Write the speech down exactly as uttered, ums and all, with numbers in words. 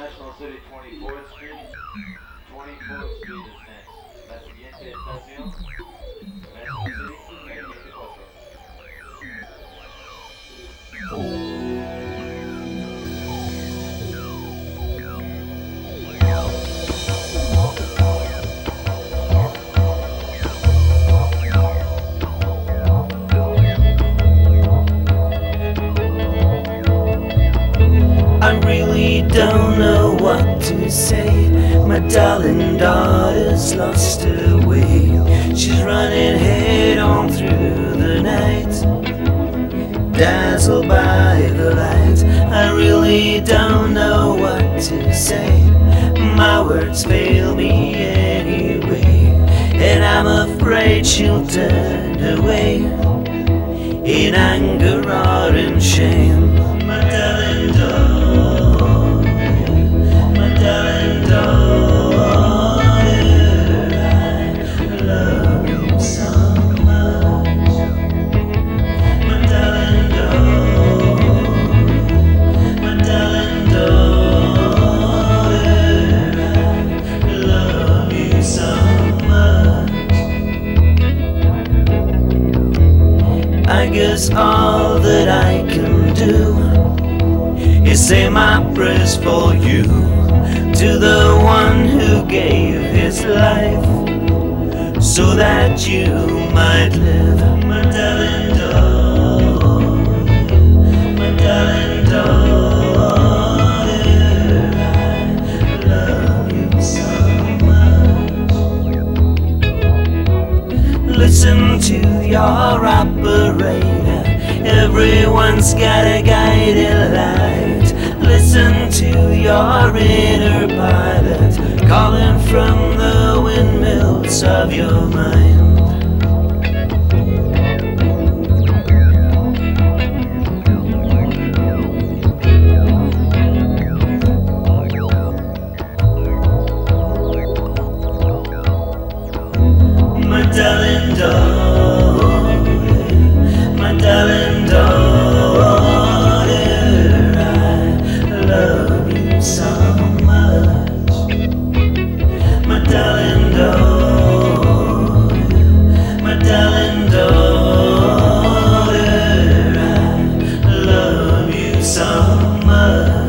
National City, twenty-fourth Street. twenty-fourth Street is next. La siguiente estación, National City, calle veinticuatro. I really don't know what to say. My darling daughter's lost her way. She's running head on through the night, dazzled by the lights. I really don't know what to say. My words fail me anyway, and I'm afraid she'll turn away in anger or in shame. My darling daughter, my darling daughter, I love you so much. My darling daughter, my darling daughter, I love you so much. I guess all that I can do is say my prayers for you, to the one who gave his life so that you might live. My darling daughter, my darling daughter, I love you so much. Listen to your operator, everyone's got a guiding light. Listen to your inner pilot calling from the windmills of your mind. My darling daughter, my darling daughter, I love you so much. My darling daughter, my darling daughter, I love you so much.